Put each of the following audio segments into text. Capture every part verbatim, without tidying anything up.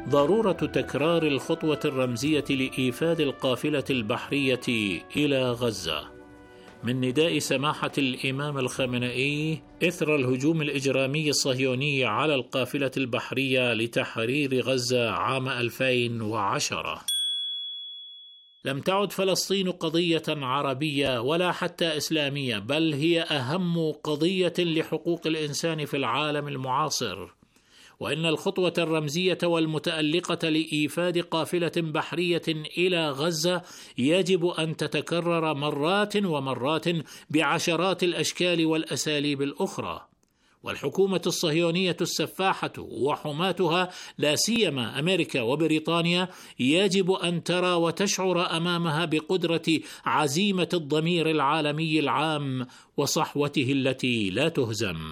ضرورة تكرار الخطوة الرمزية لإيفاد القافلة البحرية إلى غزة، من نداء سماحة الإمام الخامنئي إثر الهجوم الإجرامي الصهيوني على القافلة البحرية لتحرير غزة عام ألفين وعشرة. لم تعد فلسطين قضية عربية ولا حتى إسلامية، بل هي أهم قضية لحقوق الإنسان في العالم المعاصر، وإن الخطوة الرمزية والمتألقة لإيفاد قافلة بحرية إلى غزة يجب أن تتكرر مرات ومرات بعشرات الأشكال والأساليب الأخرى. والحكومة الصهيونية السفاحة وحماتها لا سيما أمريكا وبريطانيا يجب أن ترى وتشعر أمامها بقدرة عزيمة الضمير العالمي العام وصحوته التي لا تهزم.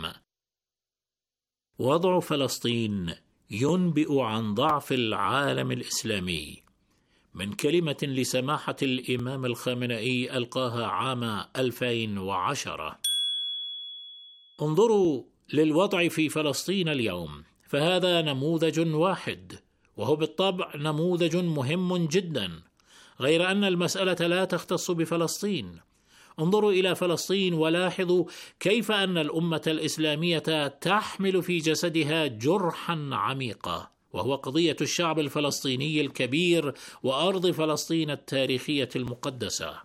وضع فلسطين ينبئ عن ضعف العالم الإسلامي، من كلمة لسماحة الإمام الخامنئي ألقاها عام ألفين وعشرة: انظروا للوضع في فلسطين اليوم، فهذا نموذج واحد، وهو بالطبع نموذج مهم جدا، غير أن المسألة لا تختص بفلسطين. انظروا إلى فلسطين ولاحظوا كيف أن الأمة الإسلامية تحمل في جسدها جرحا عميقا، وهو قضية الشعب الفلسطيني الكبير وأرض فلسطين التاريخية المقدسة.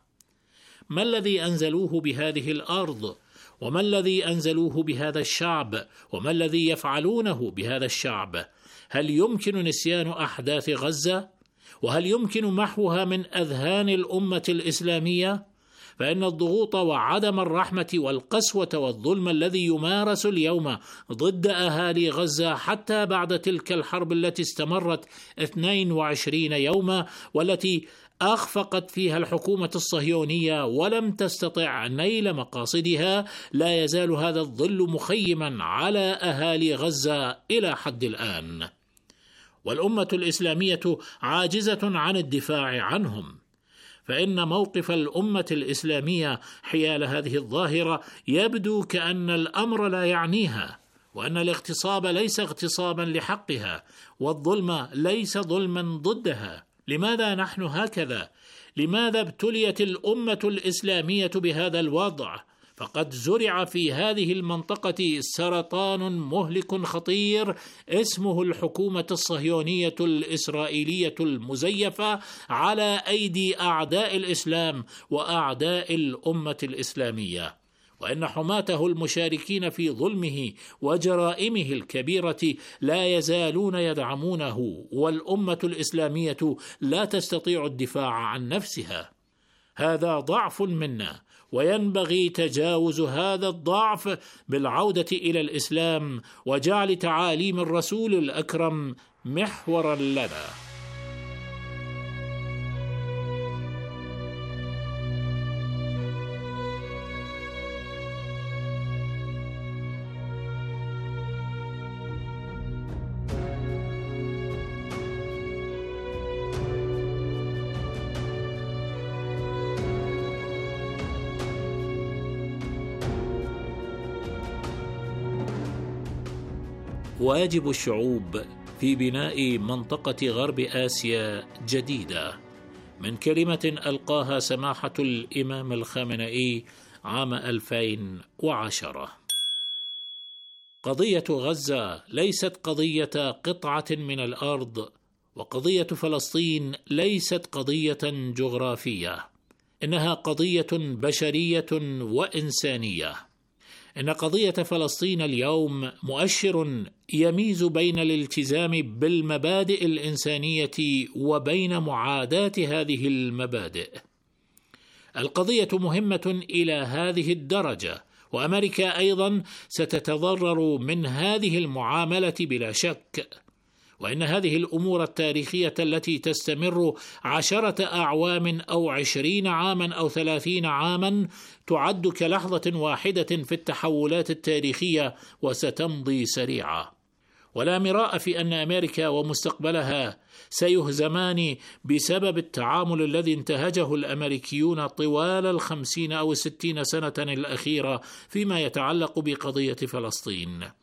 ما الذي أنزلوه بهذه الأرض؟ وما الذي أنزلوه بهذا الشعب؟ وما الذي يفعلونه بهذا الشعب؟ هل يمكن نسيان أحداث غزة؟ وهل يمكن محوها من أذهان الأمة الإسلامية؟ فإن الضغوط وعدم الرحمة والقسوة والظلم الذي يمارس اليوم ضد أهالي غزة حتى بعد تلك الحرب التي استمرت اثنين وعشرين يوما، والتي أخفقت فيها الحكومة الصهيونية ولم تستطع نيل مقاصدها، لا يزال هذا الظل مخيما على أهالي غزة إلى حد الآن، والأمة الإسلامية عاجزة عن الدفاع عنهم. فإن موقف الأمة الإسلامية حيال هذه الظاهرة يبدو كأن الأمر لا يعنيها، وأن الاغتصاب ليس اغتصابا لحقها، والظلم ليس ظلما ضدها. لماذا نحن هكذا؟ لماذا ابتليت الأمة الإسلامية بهذا الوضع؟ فقد زرع في هذه المنطقة سرطان مهلك خطير اسمه الحكومة الصهيونية الإسرائيلية المزيفة على أيدي أعداء الإسلام وأعداء الأمة الإسلامية، وإن حماته المشاركين في ظلمه وجرائمه الكبيرة لا يزالون يدعمونه، والأمة الإسلامية لا تستطيع الدفاع عن نفسها. هذا ضعف منا، وينبغي تجاوز هذا الضعف بالعودة إلى الإسلام وجعل تعاليم الرسول الأكرم محورا لنا. واجب الشعوب في بناء منطقة غرب آسيا جديدة، من كلمة ألقاها سماحة الإمام الخامنئي عام ألفين وعشرة. قضية غزة ليست قضية قطعة من الأرض، وقضية فلسطين ليست قضية جغرافية، إنها قضية بشرية وإنسانية. إن قضية فلسطين اليوم مؤشر يميز بين الالتزام بالمبادئ الإنسانية وبين معاداة هذه المبادئ. القضية مهمة إلى هذه الدرجة، وأمريكا أيضا ستتضرر من هذه المعاملة بلا شك، وإن هذه الأمور التاريخية التي تستمر عشرة أعوام أو عشرين عاما أو ثلاثين عاما تعد كلحظة واحدة في التحولات التاريخية وستمضي سريعة. ولا مراء في أن أمريكا ومستقبلها سيهزمان بسبب التعامل الذي انتهجه الأمريكيون طوال الخمسين أو الستين سنة الأخيرة فيما يتعلق بقضية فلسطين.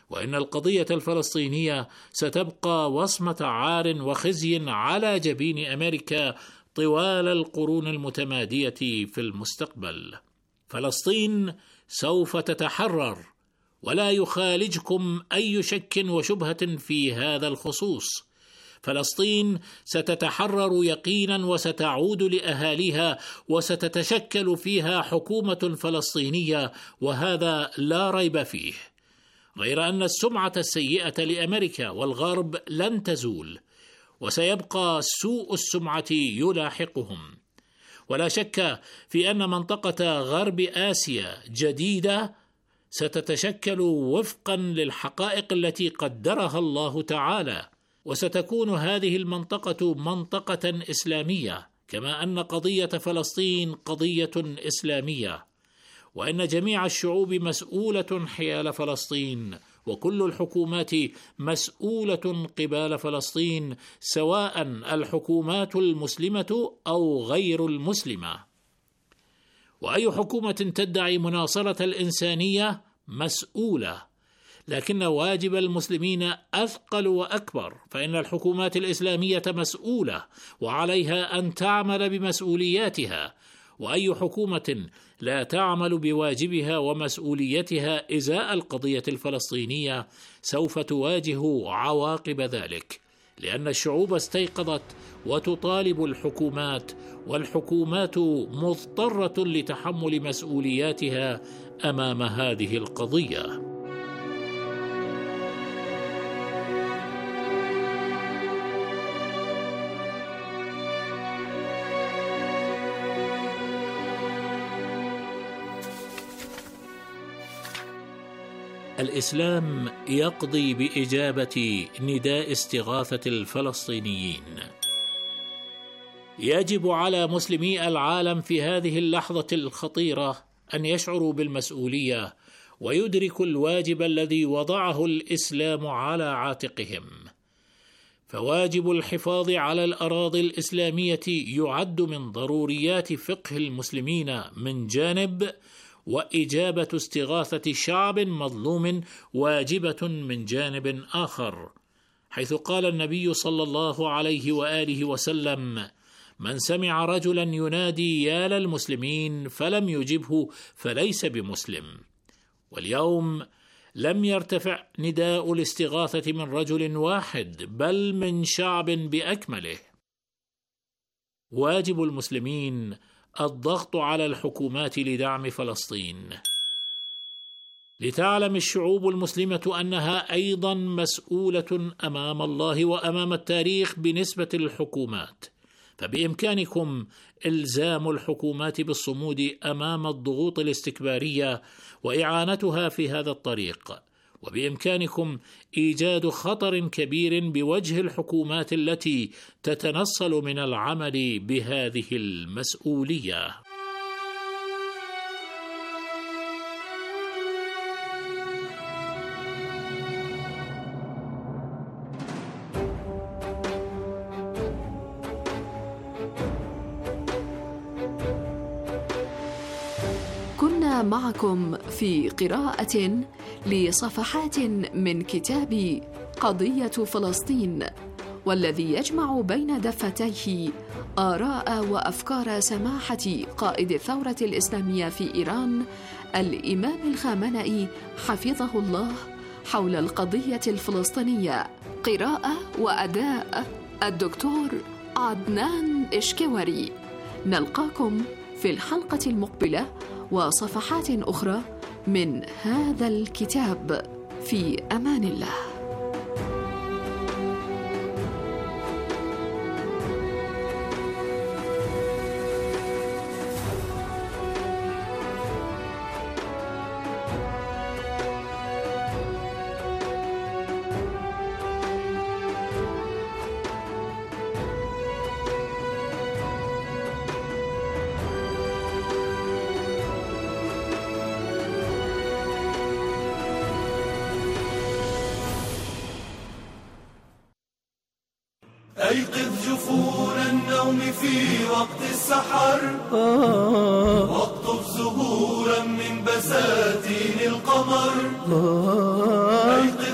وإن القضية الفلسطينية ستبقى وصمة عار وخزي على جبين أمريكا طوال القرون المتمادية في المستقبل. فلسطين سوف تتحرر، ولا يخالجكم أي شك وشبهة في هذا الخصوص. فلسطين ستتحرر يقينا، وستعود لأهاليها، وستتشكل فيها حكومة فلسطينية، وهذا لا ريب فيه. غير أن السمعة السيئة لأمريكا والغرب لن تزول، وسيبقى سوء السمعة يلاحقهم. ولا شك في أن منطقة غرب آسيا جديدة ستتشكل وفقا للحقائق التي قدرها الله تعالى، وستكون هذه المنطقة منطقة إسلامية، كما أن قضية فلسطين قضية إسلامية، وأن جميع الشعوب مسؤولة حيال فلسطين، وكل الحكومات مسؤولة قبال فلسطين، سواء الحكومات المسلمة أو غير المسلمة. وأي حكومة تدعي مناصرة الإنسانية مسؤولة، لكن واجب المسلمين أثقل وأكبر، فإن الحكومات الإسلامية مسؤولة وعليها أن تعمل بمسؤولياتها، وأي حكومة لا تعمل بواجبها ومسؤوليتها إزاء القضية الفلسطينية سوف تواجه عواقب ذلك، لأن الشعوب استيقظت وتطالب الحكومات، والحكومات مضطرة لتحمل مسؤولياتها أمام هذه القضية. الإسلام يقضي بإجابة نداء استغاثة الفلسطينيين. يجب على مسلمي العالم في هذه اللحظة الخطيرة أن يشعروا بالمسؤولية، ويدركوا الواجب الذي وضعه الإسلام على عاتقهم. فواجب الحفاظ على الأراضي الإسلامية يعد من ضروريات فقه المسلمين من جانب، وإجابة استغاثة شعب مظلوم واجبة من جانب آخر، حيث قال النبي صلى الله عليه وآله وسلم: من سمع رجلا ينادي يا للمسلمين فلم يجبه فليس بمسلم. واليوم لم يرتفع نداء الاستغاثة من رجل واحد، بل من شعب بأكمله. واجب المسلمين الضغط على الحكومات لدعم فلسطين، لتعلم الشعوب المسلمة أنها أيضا مسؤولة أمام الله وأمام التاريخ بالنسبة للحكومات. فبإمكانكم إلزام الحكومات بالصمود أمام الضغوط الاستكبارية وإعانتها في هذا الطريق، وبإمكانكم إيجاد خطر كبير بوجه الحكومات التي تتنصل من العمل بهذه المسؤولية. كنا معكم في قراءة لصفحات من كتاب قضية فلسطين، والذي يجمع بين دفتيه آراء وأفكار سماحة قائد الثورة الإسلامية في إيران الإمام الخامنئي حفظه الله حول القضية الفلسطينية. قراءة وأداء الدكتور عدنان إشكوري. نلقاكم في الحلقة المقبلة وصفحات أخرى من هذا الكتاب. في أمان الله. أيقظ جفون النوم في وقت السحر، واقطف زهورا من بساتين القمر.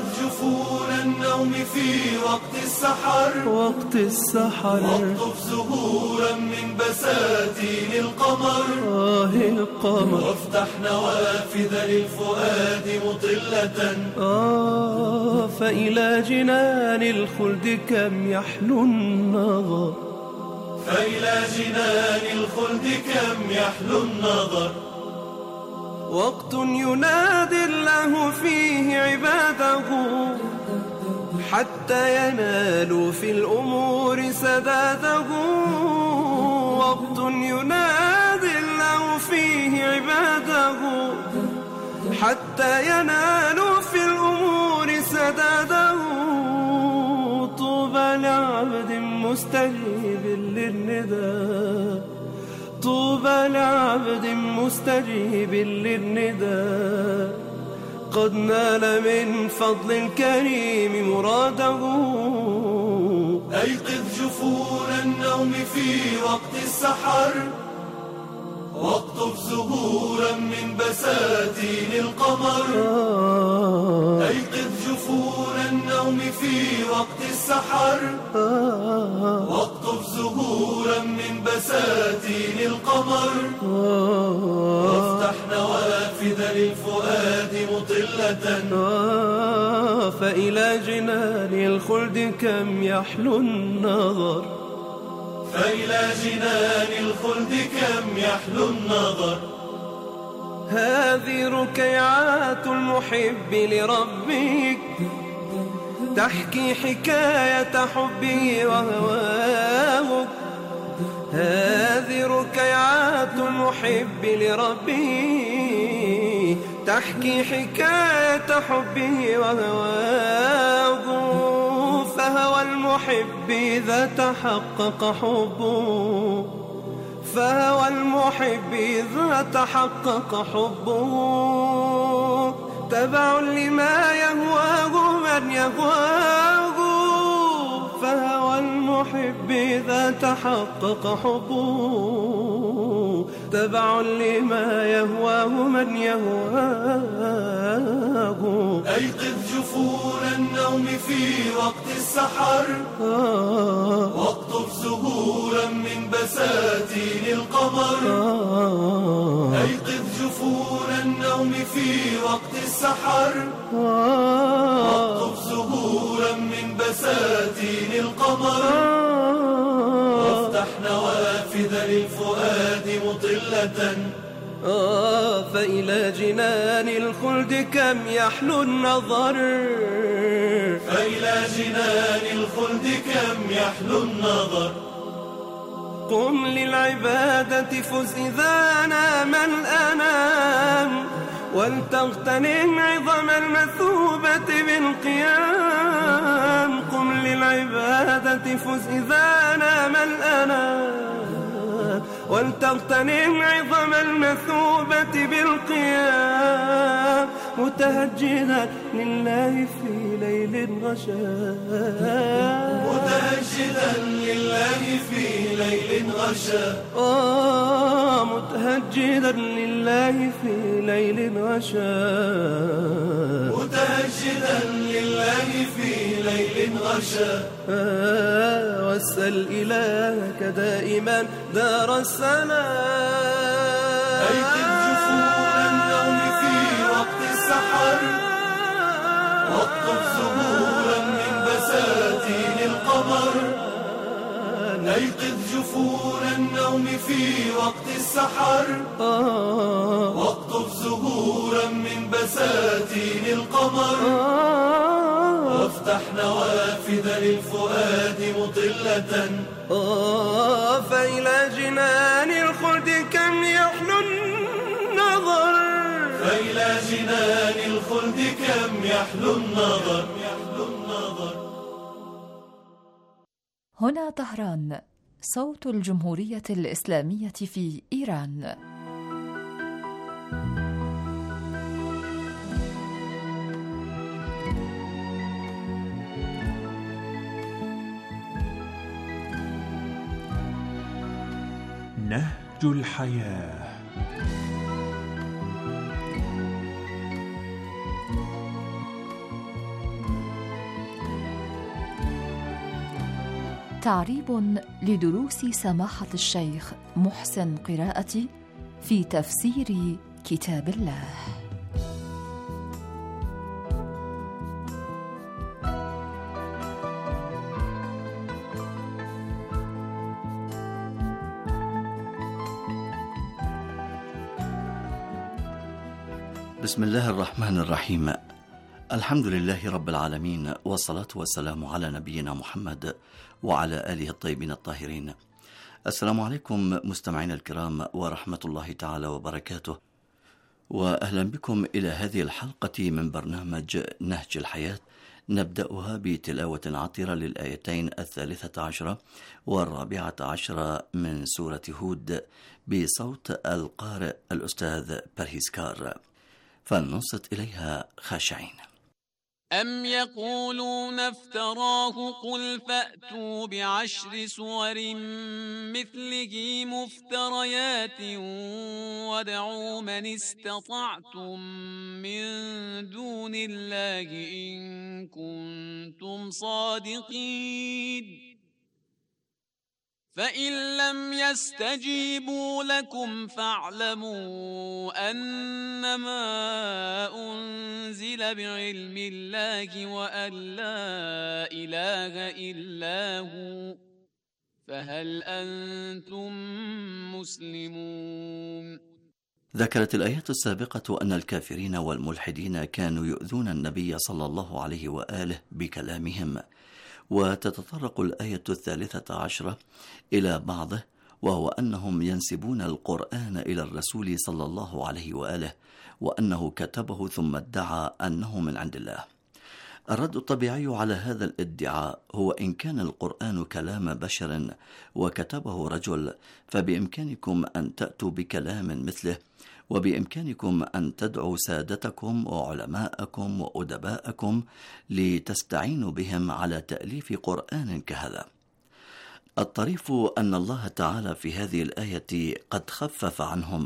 وقت السحر وقت السحر واقطف زهورا من بساتين القمر آه القمر وافتح نوافذ للفؤاد مطلة آه فإلى جنان الخلد كم يحلو النظر فإلى جنان الخلد كم يحلو النظر وقت ينادي الله فيه عباده حتى ينالوا في الأمور سداده وقت ينادي الله فيه عباده حتى ينالوا في الأمور سداده طوبى لعبد مستجيب للنداء طوبى لعبد مستجيب للنداء قد نال من فضل الكريم مراده أيقظ جفون النوم في وقت السحر واقطف زهورا من بساتين القمر أيقظ جفون النوم في وقت السحر واقطف زهورا من بساتين القمر وافتح نوافذ للفؤاد مطلة فإلى جنان الخلد كم يحلو النظر فإلى جنان الخلد كم يحلو النظر هذه ركيعات المحب لربك تحكي حكاية حبه وهواه هذه ركيعات المحب لربه تحكي حكاية حبه وهواه فهوى المحب إذا تحقق حبه فهوى المحب إذا تحقق حبه تبع لما يهواه من يهواه فهوى المحب إذا تحقق حبه تبع لما يهواه من يهواه أيقظ جفون النوم في وقت السحر واقطف زهورا من بساتين القمر أيقظ جفون النوم في وقت السحر واقطف زهورا من بساتين القمر وافتح نوافذ للفؤاد مطلة آه فإلى جنان الخلد كم يحلو النظر فإلى جنان الخلد كم يحلو النظر قم للعبادة فز إذا نام الأنام ولتغتنم عظم المثوبة بالقيام قم للعبادة فز إذا نام الأنام ولتغتنم عظم المثوبة بالقيام متهجدا لله في ليل غشا متهجدا لله في ليل غشا آه متهجدا لله في ليل غشا متهجدا لله في ليل غشا آه واسأل إلهك دائما دار السلام أيقظ جفون النوم في وقت السحر واقطف زهورا من بساتين القمر أيقظ جفون النوم في وقت السحر واقطف زهورا من بساتين القمر وافتح نوافذ للفؤاد مطلة آه فإلى جنان الخلد كم يحلو النظر فإلى جنان الخلد كم يحلو النظر هنا طهران، صوت الجمهورية الإسلامية في إيران. نهج الحياة. تعريب لدروس سماحة الشيخ محسن قراءتي في تفسير كتاب الله. بسم الله الرحمن الرحيم. الحمد لله رب العالمين، والصلاة والسلام على نبينا محمد وعلى آله الطيبين الطاهرين. السلام عليكم مستمعين الكرام ورحمة الله تعالى وبركاته، وأهلا بكم إلى هذه الحلقة من برنامج نهج الحياة، نبدأها بتلاوة عطرة للآيتين الثالثة عشرة والرابعة عشرة من سورة هود بصوت القارئ الأستاذ برهيسكار، فلننصت إليها خاشعين. أم يقولون افتراه قل فأتوا بعشر سور مثله مفتريات وادعوا من استطعتم من دون الله إن كنتم صادقين فإن لم يستجيبوا لكم فاعلموا أنما أنزل بعلم الله وأن لا إله إلا هو فهل أنتم مسلمون؟ ذكرت الآيات السابقة أن الكافرين والملحدين كانوا يؤذون النبي صلى الله عليه وآله بكلامهم، وتتطرق الآية الثالثة عشرة إلى بعضه، وهو أنهم ينسبون القرآن إلى الرسول صلى الله عليه وآله وأنه كتبه ثم ادعى أنه من عند الله. الرد الطبيعي على هذا الادعاء هو إن كان القرآن كلام بشر وكتبه رجل فبإمكانكم أن تأتوا بكلام مثله، وبإمكانكم أن تدعوا سادتكم وعلماءكم وأدباءكم لتستعينوا بهم على تأليف قرآن كهذا. الطريف أن الله تعالى في هذه الآية قد خفف عنهم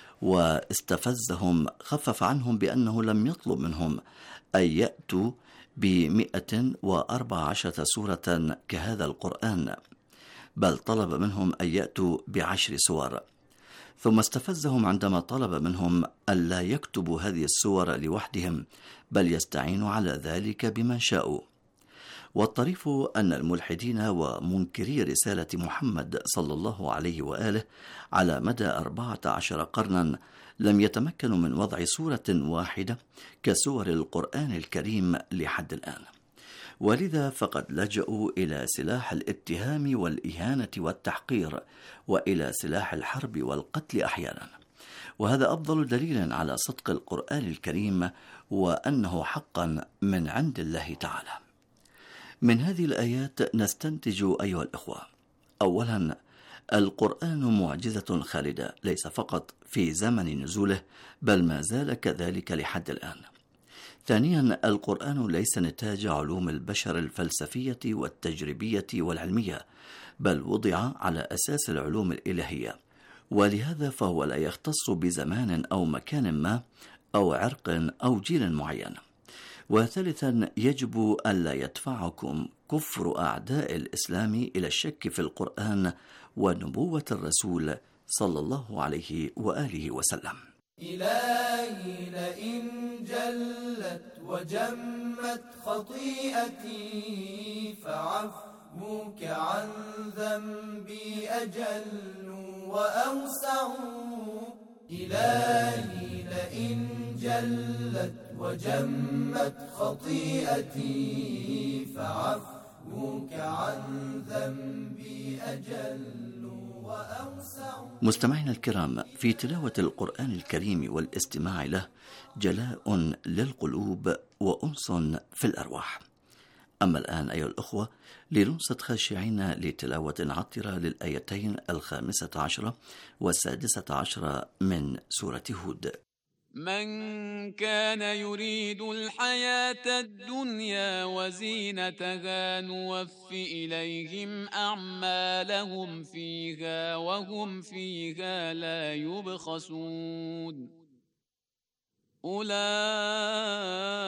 واستفزهم، خفف عنهم بأنه لم يطلب منهم أن يأتوا بمئة وأربع عشرة سورة كهذا القرآن، بل طلب منهم أن يأتوا بعشر سور، ثم استفزهم عندما طلب منهم ألا يكتبوا هذه السور لوحدهم بل يستعينوا على ذلك بمن شاءوا. والطريف أن الملحدين ومنكري رسالة محمد صلى الله عليه وآله على مدى أربعة عشر قرنا لم يتمكنوا من وضع سورة واحدة كسور القرآن الكريم لحد الآن، ولذا فقد لجأوا إلى سلاح الاتهام والإهانة والتحقير، وإلى سلاح الحرب والقتل أحيانا، وهذا أفضل دليل على صدق القرآن الكريم وأنه حقا من عند الله تعالى. من هذه الآيات نستنتج أيها الإخوة: أولا، القرآن معجزة خالدة ليس فقط في زمن نزوله بل ما زال كذلك لحد الآن. ثانيا، القرآن ليس نتاج علوم البشر الفلسفية والتجريبية والعلمية، بل وضع على أساس العلوم الإلهية، ولهذا فهو لا يختص بزمان أو مكان ما أو عرق أو جيل معين. وثالثا، يجب ألا يدفعكم كفر أعداء الإسلام إلى الشك في القرآن ونبوة الرسول صلى الله عليه وآله وسلم. إلهي لئن جلت وجمت خطيئتي فعفوك عن ذنبي أجل وأوسع. إلهي لئن جلت وجمت خطيئتي فعفوك عن ذنبي أجل وأوسع. مستمعينا الكرام، في تلاوة القرآن الكريم والاستماع له جلاء للقلوب وأنس في الأرواح. أما الآن أيها الأخوة لننصت خاشعين لتلاوة عطرة للآيتين الخامسة عشرة والسادسة عشرة من سورة هود. من كان يريد الحياة الدنيا وزينتها نوف إليهم أعمالهم فيها وهم فيها لا يبخسون. أولئك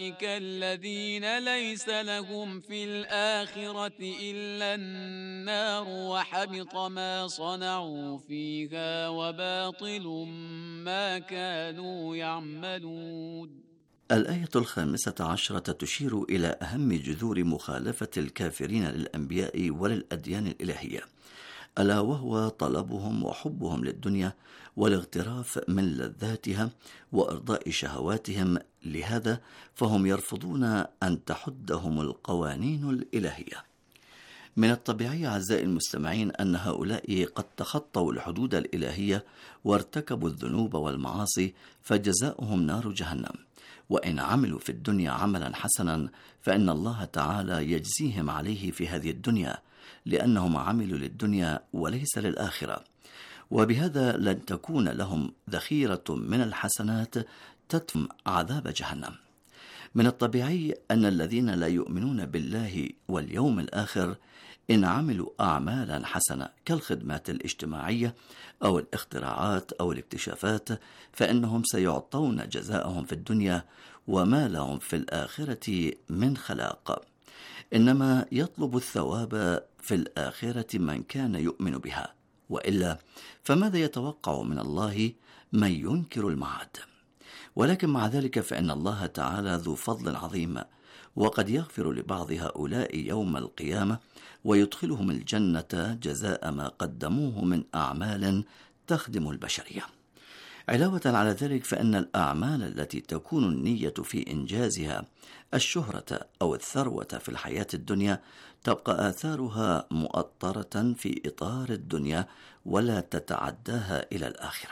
أولئك الذين ليس لهم في الآخرة إلا النار وحبط ما صنعوا فيها وباطل ما كانوا يعملون. الآية الخامسة عشرة تشير إلى أهم جذور مخالفة الكافرين للأنبياء وللأديان الإلهية، ألا وهو طلبهم وحبهم للدنيا والاغتراف من لذاتها وإرضاء شهواتهم. لهذا فهم يرفضون أن تحدهم القوانين الإلهية. من الطبيعي أعزائي المستمعين أن هؤلاء قد تخطوا الحدود الإلهية وارتكبوا الذنوب والمعاصي، فجزاؤهم نار جهنم. وإن عملوا في الدنيا عملا حسنا فإن الله تعالى يجزيهم عليه في هذه الدنيا، لأنهم عملوا للدنيا وليس للآخرة، وبهذا لن تكون لهم ذخيرة من الحسنات تدفع عذاب جهنم. من الطبيعي أن الذين لا يؤمنون بالله واليوم الآخر إن عملوا أعمالا حسنة كالخدمات الاجتماعية أو الاختراعات أو الاكتشافات فإنهم سيعطون جزاءهم في الدنيا وما لهم في الآخرة من خلاق. إنما يطلب الثواب في الآخرة من كان يؤمن بها، وإلا فماذا يتوقع من الله من ينكر المعاد؟ ولكن مع ذلك فإن الله تعالى ذو فضل عظيم، وقد يغفر لبعض هؤلاء يوم القيامة ويدخلهم الجنة جزاء ما قدموه من أعمال تخدم البشرية. علاوة على ذلك فإن الأعمال التي تكون النية في إنجازها الشهرة أو الثروة في الحياة الدنيا تبقى آثارها مؤطرة في إطار الدنيا ولا تتعداها إلى الآخرة.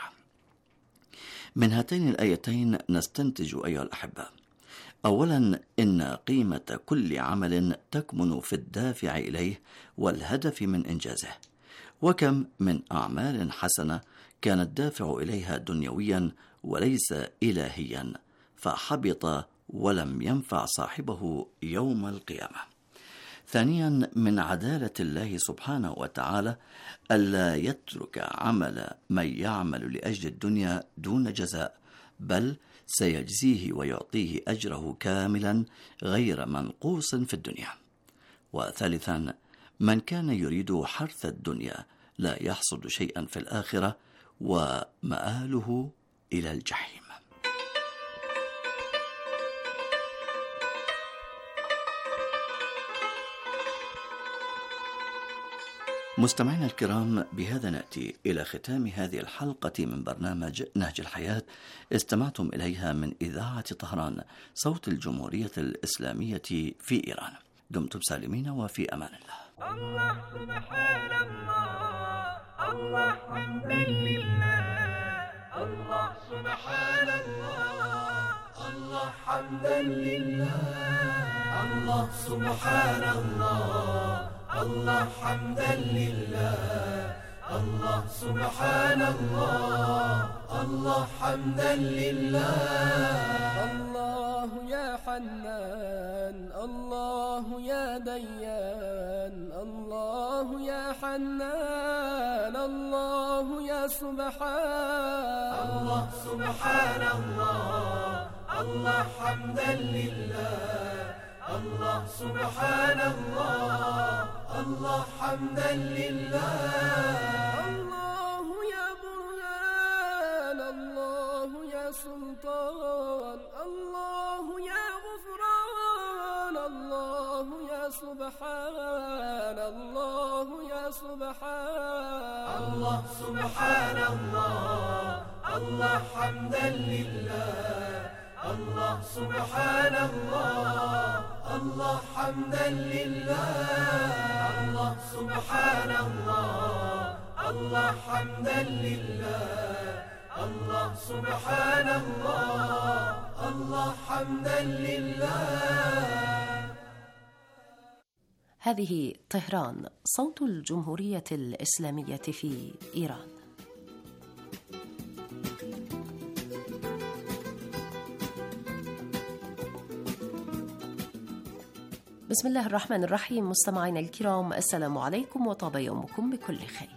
من هاتين الآيتين نستنتج أيها الأحبة: أولا، إن قيمة كل عمل تكمن في الدافع إليه والهدف من إنجازه، وكم من أعمال حسنة كان الدافع إليها دنيويا وليس إلهيا فحبط ولم ينفع صاحبه يوم القيامة. ثانيا، من عدالة الله سبحانه وتعالى ألا يترك عمل من يعمل لأجل الدنيا دون جزاء، بل سيجزيه ويعطيه أجره كاملا غير منقوص في الدنيا. وثالثا، من كان يريد حرث الدنيا لا يحصد شيئا في الآخرة ومآله إلى الجحيم. مستمعينا الكرام، بهذا نأتي إلى ختام هذه الحلقة من برنامج نهج الحياة، استمعتم إليها من إذاعة طهران صوت الجمهورية الإسلامية في إيران. دمتم سالمين وفي أمان الله. الله سبحان الله، الله حمدا لله، الله سبحان الله، الله حمدا لله، الله سبحان الله، الله حمدا لله، الله سبحان الله، الله حمدا لله. الله يا حنان، الله يا ديان، الله يا حنان، الله يا سبحان. الله سبحان الله، الله حمدا لله، الله سبحان الله، الله حمدا لله. الله يا برهان، الله يا سلطان، الله يا غفران، الله يا سبحان، الله يا سبحان. الله سبحان الله، الله حمدا لله، الله سبحان الله، الله حمدا لله. الله سبحان الله، الله حمدا لله، الله سبحان الله، الله حمدا لله. هذه طهران صوت الجمهورية الإسلامية في إيران. بسم الله الرحمن الرحيم. مستمعينا الكرام، السلام عليكم وطاب يومكم بكل خير.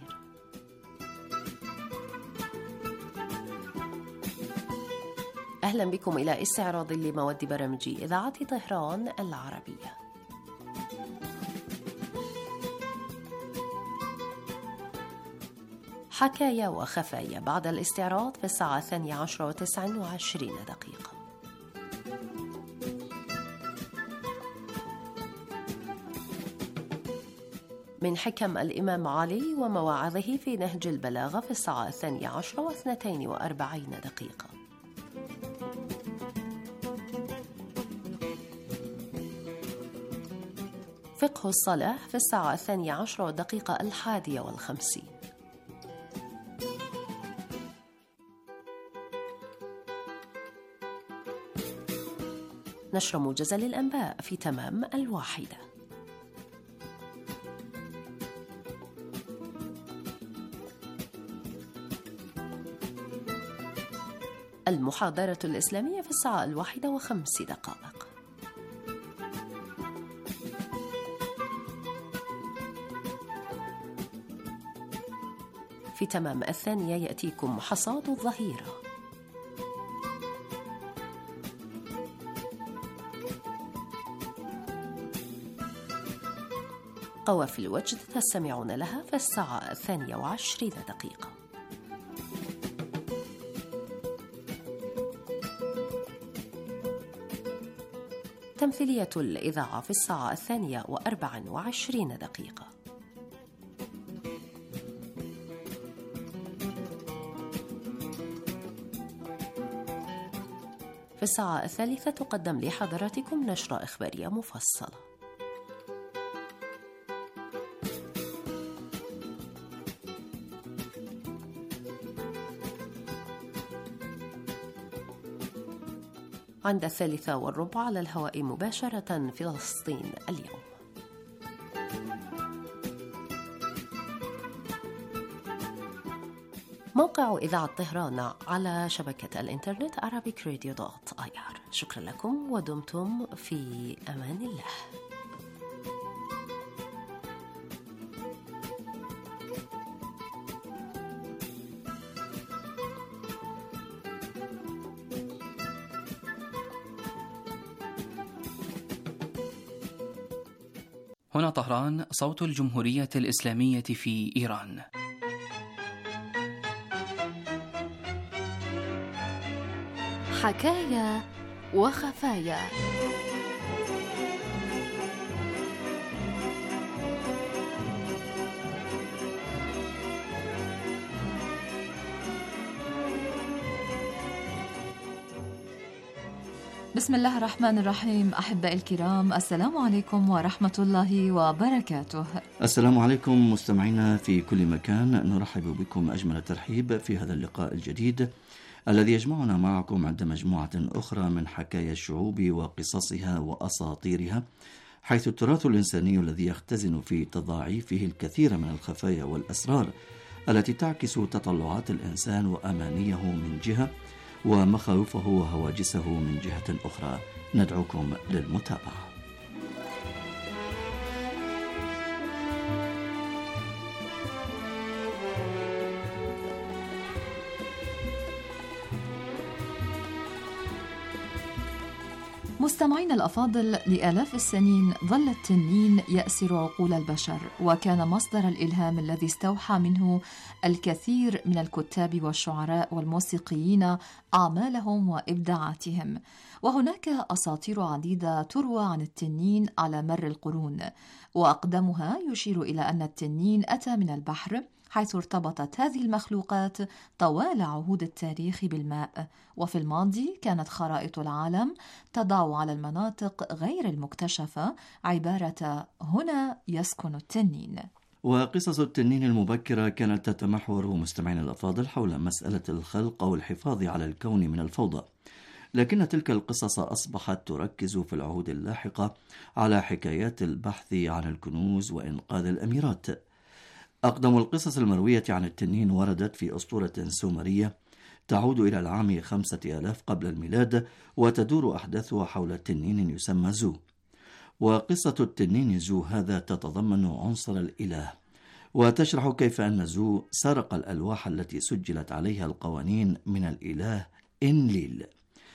أهلا بكم إلى استعراض لمواد برامج إذاعة طهران العربية. حكايا وخفايا بعد الاستعراض في الساعة الثانية عشرة وتسع وعشرين دقيقة. من حكم الإمام علي ومواعظه في نهج البلاغة في الساعة الثانية عشرة واثنتين وأربعين دقيقة. فقه الصلاة في الساعة الثانية عشرة والدقيقة الحادية والخمسين. نشر موجز للأنباء في تمام الواحدة. المحاضرة الإسلامية في الساعة الواحدة وخمس دقائق. في تمام الثانية يأتيكم حصاد الظهيرة. قوافل الوجد تستمعون لها في الساعة الثانية وعشرين دقيقة. تمثيلية الإذاعة في الساعة الثانية وأربع وعشرين دقيقة. في الساعة الثالثة تقدم لحضراتكم نشرة إخبارية مفصلة. عند الثالثة والربع على الهواء مباشرة فلسطين اليوم. موقع إذاعة طهران على شبكة الإنترنت arabic radio dot i r. شكرا لكم ودمتم في أمان الله. هنا طهران، صوت الجمهورية الإسلامية في إيران. حكايا وخفايا. بسم الله الرحمن الرحيم. أحبائي الكرام، السلام عليكم ورحمة الله وبركاته. السلام عليكم مستمعينا في كل مكان، نرحب بكم أجمل الترحيب في هذا اللقاء الجديد الذي يجمعنا معكم عند مجموعة أخرى من حكايا الشعوب وقصصها وأساطيرها، حيث التراث الإنساني الذي يختزن في تضاعيفه الكثير من الخفايا والأسرار التي تعكس تطلعات الإنسان وأمانيه من جهة ومخاوفه وهواجسه من جهة أخرى. ندعوكم للمتابعة. مستمعين الأفاضل، لآلاف السنين ظل التنين يأسر عقول البشر، وكان مصدر الإلهام الذي استوحى منه الكثير من الكتاب والشعراء والموسيقيين أعمالهم وإبداعاتهم. وهناك أساطير عديدة تروى عن التنين على مر القرون، وأقدمها يشير إلى أن التنين أتى من البحر، حيث ارتبطت هذه المخلوقات طوال عهود التاريخ بالماء، وفي الماضي كانت خرائط العالم تضع على المناطق غير المكتشفة عبارة هنا يسكن التنين. وقصص التنين المبكرة كانت تتمحور مستمعين الأفاضل حول مسألة الخلق أو الحفاظ على الكون من الفوضى، لكن تلك القصص أصبحت تركز في العهود اللاحقة على حكايات البحث عن الكنوز وإنقاذ الأميرات. أقدم القصص المروية عن التنين وردت في أسطورة سومرية تعود إلى العام خمسة آلاف قبل الميلاد، وتدور أحداثها حول تنين يسمى زو. وقصة التنين زو هذا تتضمن عنصر الإله، وتشرح كيف أن زو سرق الألواح التي سجلت عليها القوانين من الإله إنليل.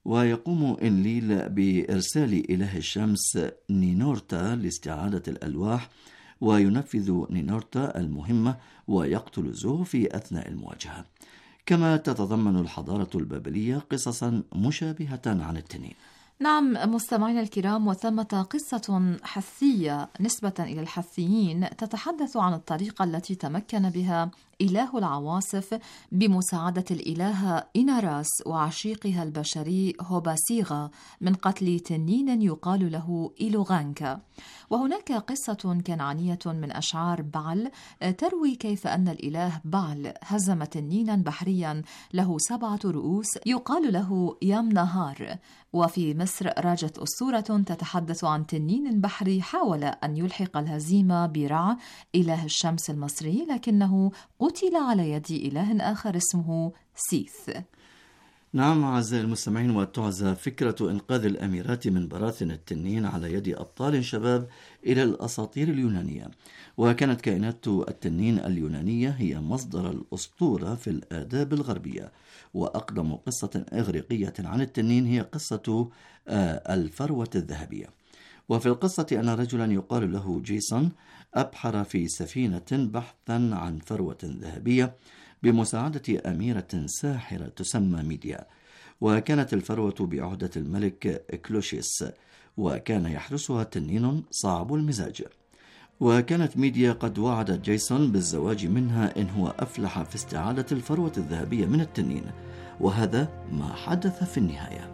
ويقوم إنليل بإرسال إله الشمس نينورتا لاستعادة الألواح، وينفذ نينورتا المهمة ويقتل زو في أثناء المواجهة. كما تتضمن الحضارة البابلية قصصا مشابهة عن التنين. نعم مستمعينا الكرام، وثمة قصة حثية نسبة إلى الحثيين تتحدث عن الطريقة التي تمكن بها إله العواصف بمساعدة الإلهة إناراس وعشيقها البشري هوباسيغا من قتل تنين يقال له إيلوغانكا. وهناك قصة كنعانية من أشعار بعل تروي كيف أن الإله بعل هزم تنينا بحريا له سبعة رؤوس يقال له يام نهار. وفي مصر راجت أسطورة تتحدث عن تنين بحري حاول أن يلحق الهزيمة برع إله الشمس المصري، لكنه قتل على يد إله آخر اسمه سيث. نعم أعزائي المستمعين، وتعزى فكرة إنقاذ الأميرات من براثن التنين على يد أبطال شباب إلى الأساطير اليونانية. وكانت كائنات التنين اليونانية هي مصدر الأسطورة في الآداب الغربية. وأقدم قصة إغريقية عن التنين هي قصة الفروة الذهبية. وفي القصة أن رجلا يقال له جيسون أبحر في سفينة بحثا عن فروة ذهبية بمساعدة أميرة ساحرة تسمى ميديا، وكانت الفروة بعهدة الملك كلوشيس، وكان يحرسها تنين صعب المزاج. وكانت ميديا قد وعدت جيسون بالزواج منها إن هو أفلح في استعادة الفروة الذهبية من التنين، وهذا ما حدث في النهاية.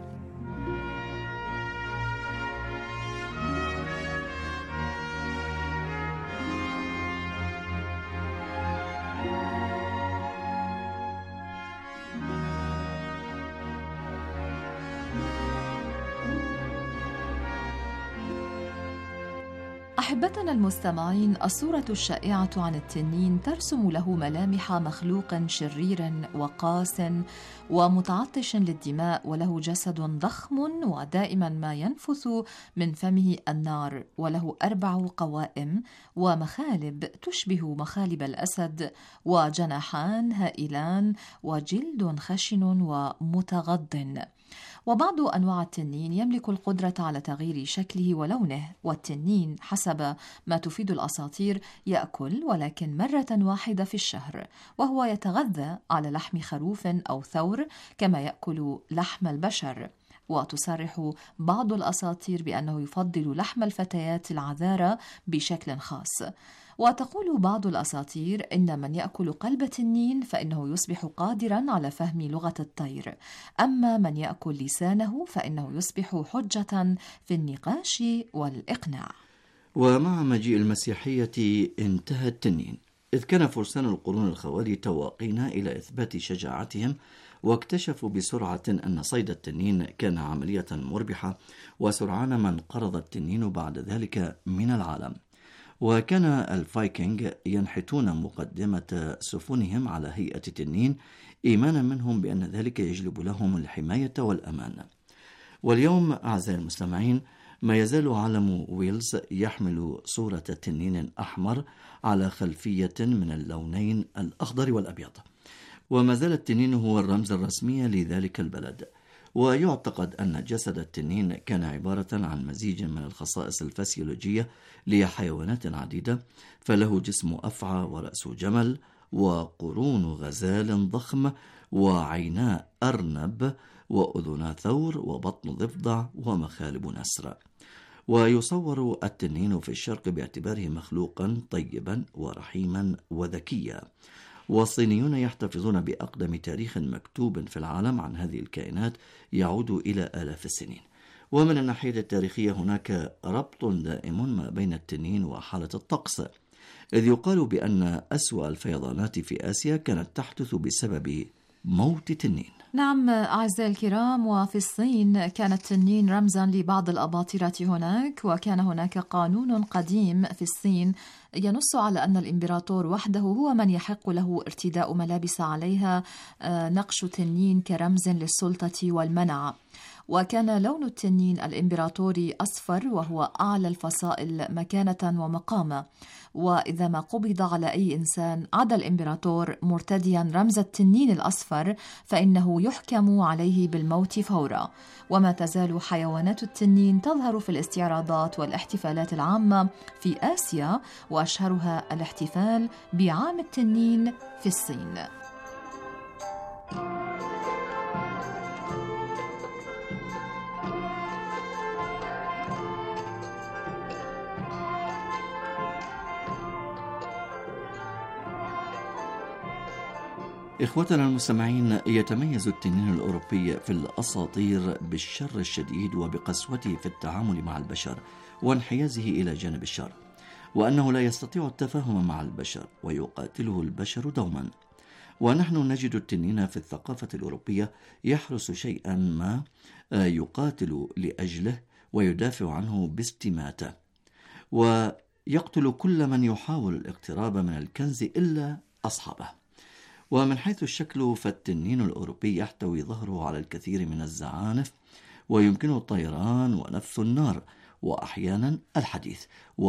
أحبتنا المستمعين، الصورة الشائعة عن التنين ترسم له ملامح مخلوق شرير وقاس ومتعطش للدماء، وله جسد ضخم ودائما ما ينفث من فمه النار، وله أربع قوائم ومخالب تشبه مخالب الأسد، وجناحان هائلان وجلد خشن ومتغض. وبعض أنواع التنين يملك القدرة على تغيير شكله ولونه، والتنين حسب ما تفيد الأساطير يأكل ولكن مرة واحدة في الشهر، وهو يتغذى على لحم خروف أو ثور كما يأكل لحم البشر. وتصرح بعض الأساطير بأنه يفضل لحم الفتيات العذارى بشكل خاص. وتقول بعض الأساطير إن من يأكل قلب تنين فإنه يصبح قادرا على فهم لغة الطير، أما من يأكل لسانه فإنه يصبح حجة في النقاش والإقناع. ومع مجيء المسيحية انتهى التنين، إذ كان فرسان القرون الخوالي تواقين إلى إثبات شجاعتهم، واكتشفوا بسرعة أن صيد التنين كان عملية مربحة، وسرعان ما انقرض التنين بعد ذلك من العالم. وكان الفايكنج ينحتون مقدمة سفنهم على هيئة تنين، إيمانا منهم بأن ذلك يجلب لهم الحماية والأمان. واليوم أعزائي المستمعين، ما يزال علم ويلز يحمل صورة تنين أحمر على خلفية من اللونين الأخضر والأبيض، وما زال التنين هو الرمز الرسمي لذلك البلد. ويعتقد أن جسد التنين كان عبارة عن مزيج من الخصائص الفسيولوجية لحيوانات عديدة، فله جسم أفعى ورأس جمل وقرون غزال ضخم وعينا أرنب وأذنا ثور وبطن ضفدع ومخالب نسر. ويصور التنين في الشرق باعتباره مخلوقا طيبا ورحيما وذكيا. والصينيون يحتفظون بأقدم تاريخ مكتوب في العالم عن هذه الكائنات يعود إلى آلاف السنين. ومن الناحية التاريخية هناك ربط دائم ما بين التنين وحالة الطقس، إذ يقال بأن أسوأ الفيضانات في آسيا كانت تحدث بسبب موت تنين. نعم أعزائي الكرام، وفي الصين كان التنين رمزا لبعض الأباطرة هناك، وكان هناك قانون قديم في الصين ينص على أن الإمبراطور وحده هو من يحق له ارتداء ملابس عليها نقش تنين كرمز للسلطة والمنع. وكان لون التنين الإمبراطوري أصفر وهو أعلى الفصائل مكانة ومقامة، وإذا ما قبض على أي إنسان عدا الإمبراطور مرتديا رمز التنين الأصفر فإنه يحكم عليه بالموت فورا. وما تزال حيوانات التنين تظهر في الاستعراضات والاحتفالات العامة في آسيا، وأشهرها الاحتفال بعام التنين في الصين. إخوتنا المستمعين، يتميز التنين الأوروبي في الأساطير بالشر الشديد وبقسوته في التعامل مع البشر وانحيازه إلى جانب الشر، وأنه لا يستطيع التفاهم مع البشر ويقاتله البشر دوما. ونحن نجد التنين في الثقافة الأوروبية يحرس شيئا ما يقاتل لأجله ويدافع عنه باستماتة، ويقتل كل من يحاول الاقتراب من الكنز إلا أصحابه. ومن حيث الشكل فالتنين الأوروبي يحتوي ظهره على الكثير من الزعانف، ويمكنه الطيران ونفث النار وأحيانا الحديث،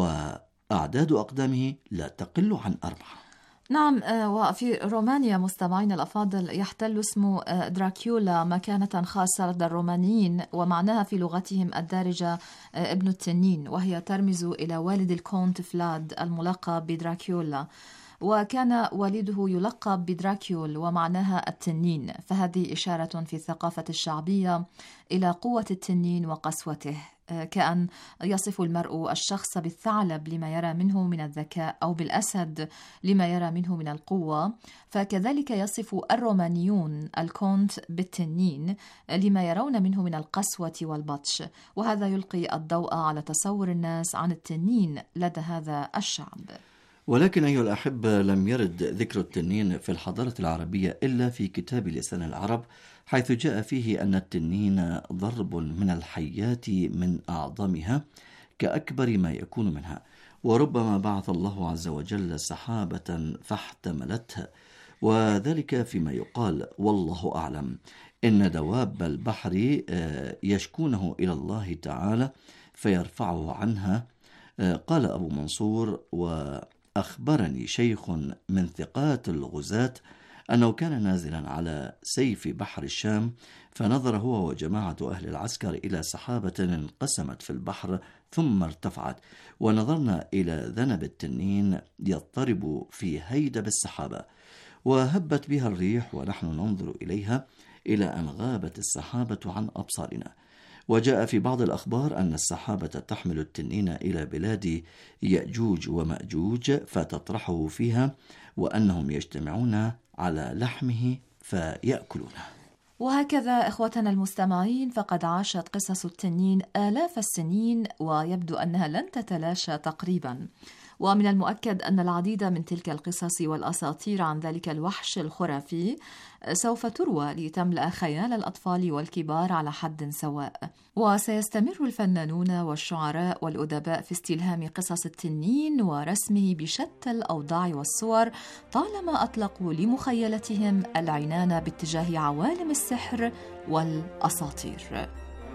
وأعداد أقدامه لا تقل عن أربعة. نعم، وفي رومانيا مستمعين الأفاضل يحتل اسم دراكولا مكانة خاصة لدى الرومانيين، ومعناها في لغتهم الدارجة ابن التنين، وهي ترمز إلى والد الكونت فلاد الملقب بدراكولا، وكان والده يلقب بدراكيول ومعناها التنين، فهذه إشارة في الثقافة الشعبية إلى قوة التنين وقسوته، كأن يصف المرء الشخص بالثعلب لما يرى منه من الذكاء أو بالأسد لما يرى منه من القوة، فكذلك يصف الرومانيون الكونت بالتنين لما يرون منه من القسوة والبطش، وهذا يلقي الضوء على تصور الناس عن التنين لدى هذا الشعب. ولكن أيها الأحبة، لم يرد ذكر التنين في الحضارة العربية إلا في كتاب لسان العرب، حيث جاء فيه أن التنين ضرب من الحيات من أعظمها كأكبر ما يكون منها، وربما بعث الله عز وجل سحابة فاحتملتها، وذلك فيما يقال والله أعلم إن دواب البحر يشكونه إلى الله تعالى فيرفعه عنها. قال أبو منصور: وأخبرني شيخ من ثقات الغزاة أنه كان نازلا على سيف بحر الشام، فنظر هو وجماعة أهل العسكر إلى سحابة انقسمت في البحر ثم ارتفعت، ونظرنا إلى ذنب التنين يضطرب في هيدب السحابة، وهبت بها الريح ونحن ننظر إليها إلى أن غابت السحابة عن أبصارنا. وجاء في بعض الأخبار أن السحابة تحمل التنين إلى بلاد يأجوج ومأجوج فتطرحه فيها، وأنهم يجتمعون على لحمه فيأكلونه. وهكذا إخوتنا المستمعين، فقد عاشت قصص التنين آلاف السنين، ويبدو أنها لن تتلاشى تقريبا. ومن المؤكد أن العديد من تلك القصص والأساطير عن ذلك الوحش الخرافي سوف تروى لتملأ خيال الأطفال والكبار على حد سواء، وسيستمر الفنانون والشعراء والأدباء في استلهام قصص التنين ورسمه بشتى الأوضاع والصور، طالما أطلقوا لمخيلتهم العنان باتجاه عوالم السحر والأساطير.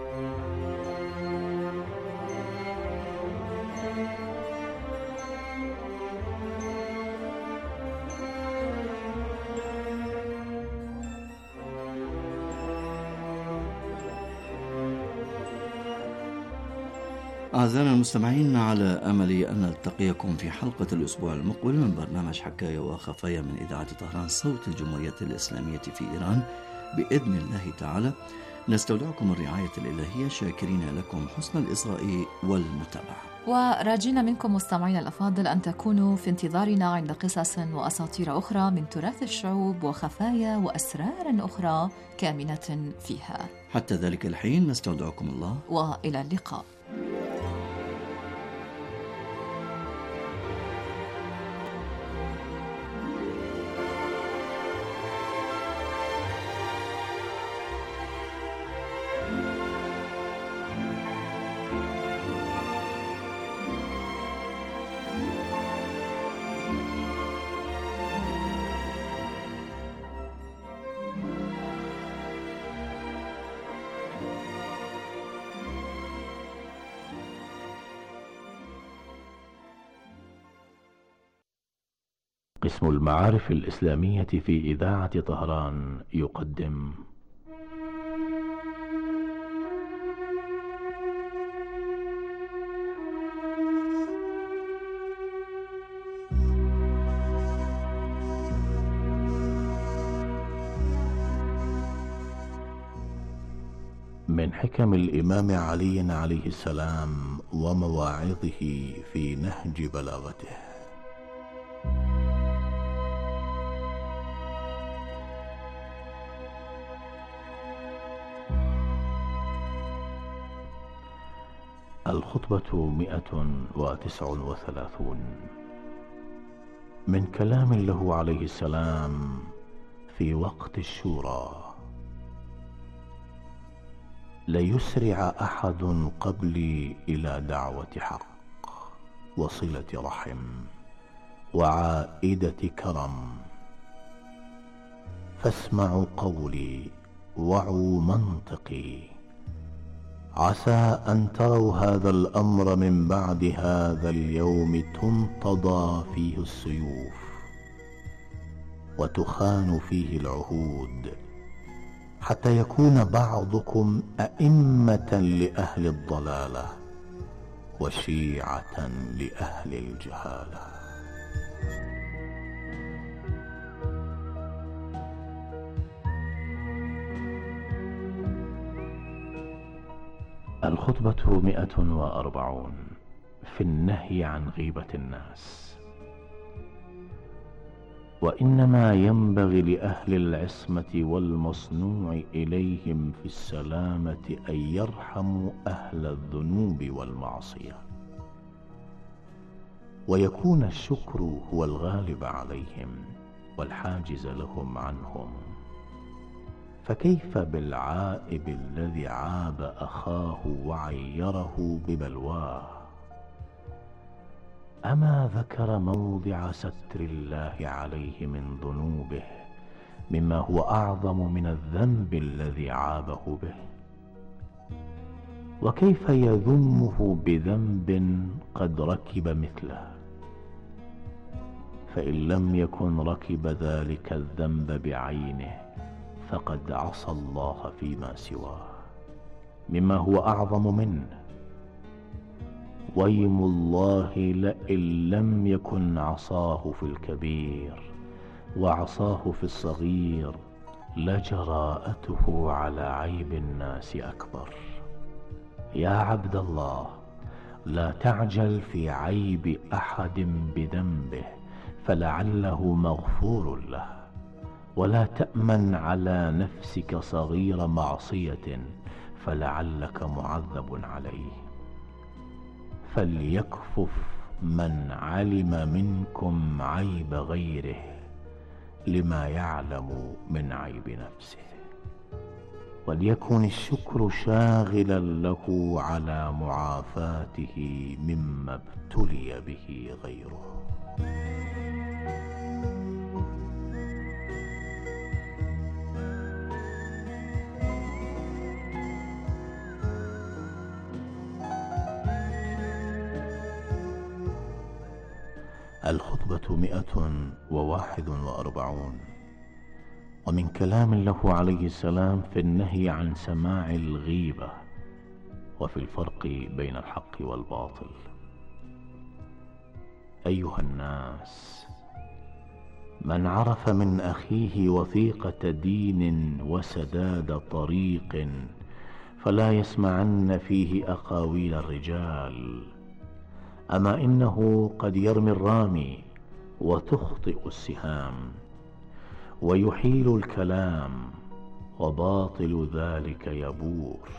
أعزائنا المستمعين، على أمل أن نلتقيكم في حلقة الأسبوع المقبل من برنامج حكاية وخفايا من إذاعة طهران صوت الجمهورية الإسلامية في إيران بإذن الله تعالى. نستودعكم الرعاية الإلهية، شاكرين لكم حسن الإصغاء والمتابعة، وراجين منكم مستمعين الأفاضل أن تكونوا في انتظارنا عند قصص وأساطير أخرى من تراث الشعوب وخفايا وأسرار أخرى كامنة فيها. حتى ذلك الحين نستودعكم الله، وإلى اللقاء. قسم المعارف الإسلامية في إذاعة طهران يقدم من حكم الإمام علي عليه السلام ومواعظه في نهج بلاغته. الخطبة مئة وتسع وثلاثون من كلام له عليه السلام في وقت الشورى: ليسرع أحد قبلي إلى دعوة حق وصلة رحم وعائدة كرم، فاسمعوا قولي وعوا منطقي، عسى أن تروا هذا الأمر من بعد هذا اليوم تنتضى فيه السيوف وتخان فيه العهود، حتى يكون بعضكم أئمة لأهل الضلالة وشيعة لأهل الجهالة. الخطبة مئة وأربعون في النهي عن غيبة الناس. وإنما ينبغي لأهل العصمة والمصنوع إليهم في السلامة أن يرحموا أهل الذنوب والمعصية، ويكون الشكر هو الغالب عليهم والحاجز لهم عنهم. فكيف بالعائب الذي عاب أخاه وعيره ببلواه؟ أما ذكر موضع ستر الله عليه من ذنوبه مما هو أعظم من الذنب الذي عابه به؟ وكيف يذمه بذنب قد ركب مثله؟ فإن لم يكن ركب ذلك الذنب بعينه فقد عصى الله فيما سواه مما هو أعظم منه. ويم الله لئن لم يكن عصاه في الكبير وعصاه في الصغير لجراءته على عيب الناس أكبر. يا عبد الله، لا تعجل في عيب أحد بذنبه فلعله مغفور له، ولا تأمن على نفسك صغير معصية فلعلك معذب عليه. فليكفف من علم منكم عيب غيره لما يعلم من عيب نفسه، وليكن الشكر شاغلا له على معافاته مما ابتلي به غيره. الخطبة مئة وواحد وأربعون ومن كلام له عليه السلام في النهي عن سماع الغيبة وفي الفرق بين الحق والباطل. أيها الناس، من عرف من أخيه وثيقة دين وسداد طريق فلا يسمعن فيه أقاويل الرجال. أما إنه قد يرمي الرامي وتخطئ السهام ويحيل الكلام وباطل ذلك يبور،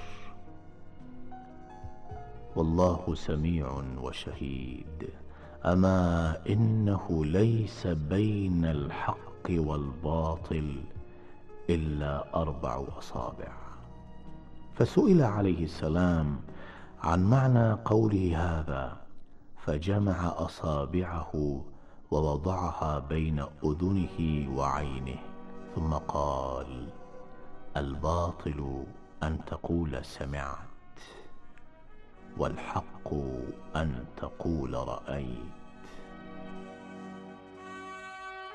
والله سميع وشهيد. أما إنه ليس بين الحق والباطل إلا أربع أصابع. فسئل عليه السلام عن معنى قوله هذا فجمع أصابعه ووضعها بين أذنه وعينه ثم قال: الباطل أن تقول سمعت، والحق أن تقول رأيت.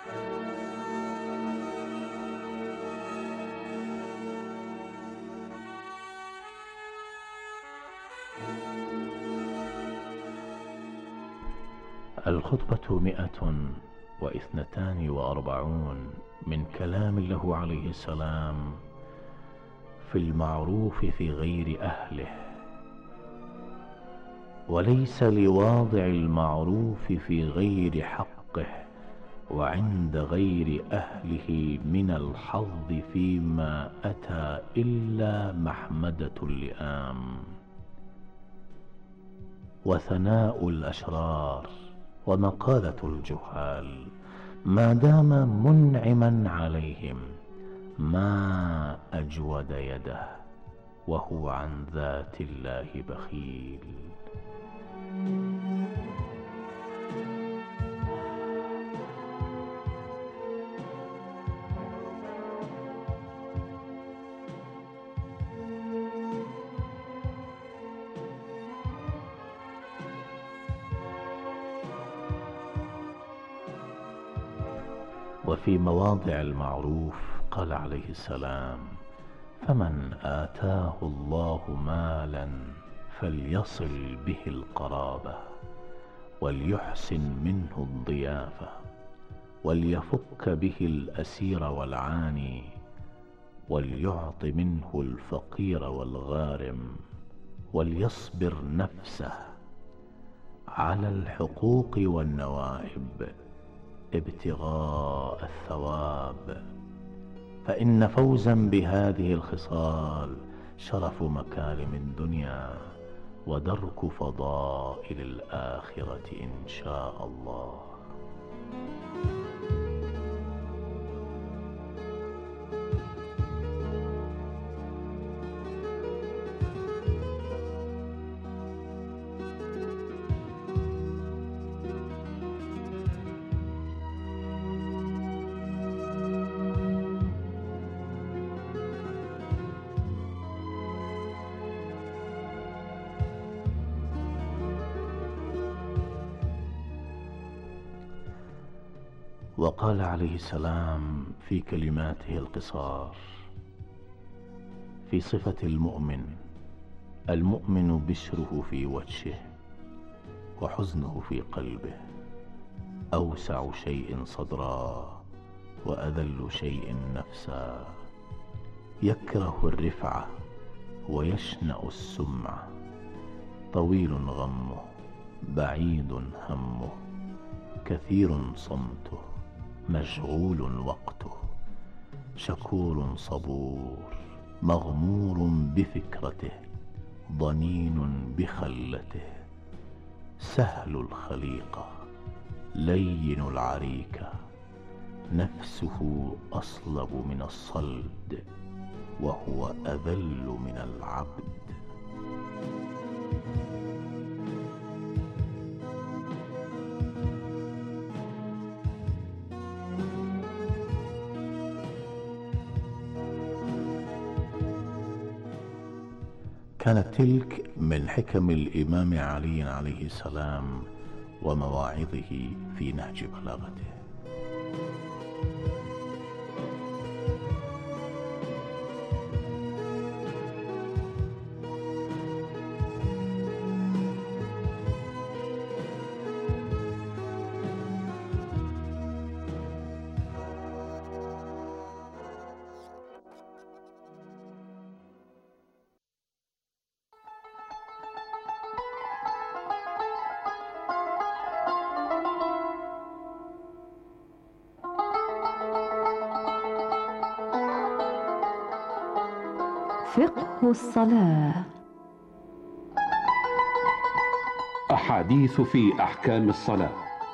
الخطبة مئة واثنتان وأربعون من كلام له عليه السلام في المعروف في غير أهله. وليس لواضع المعروف في غير حقه وعند غير أهله من الحظ فيما أتى إلا محمدة اللئام وثناء الأشرار ومقالة الجهال ما دام منعما عليهم، ما أجود يده وهو عن ذات الله بخيل. وفي مواضع المعروف قال عليه السلام: فمن آتاه الله مالا فليصل به القرابة وليحسن منه الضيافة وليفك به الأسير والعاني وليعط منه الفقير والغارم وليصبر نفسه على الحقوق والنوائب ابتغاء الثواب، فإن فوزا بهذه الخصال شرف مكارم الدنيا ودرك فضائل الآخرة إن شاء الله. وقال عليه السلام في كلماته القصار في صفة المؤمن: المؤمن بشره في وجهه وحزنه في قلبه، أوسع شيء صدرا وأذل شيء نفسا، يكره الرفعة ويشنأ السمعة، طويل غمه بعيد همه، كثير صمته مشغول وقته، شكور صبور مغمور بفكرته، ضنين بخلته، سهل الخليقة لين العريكة، نفسه أصلب من الصلد وهو أذل من العبد. كانت تلك من حكم الإمام علي عليه السلام ومواعظه في نهج بلاغته. فقه الصلاة. أحاديث في أحكام الصلاة.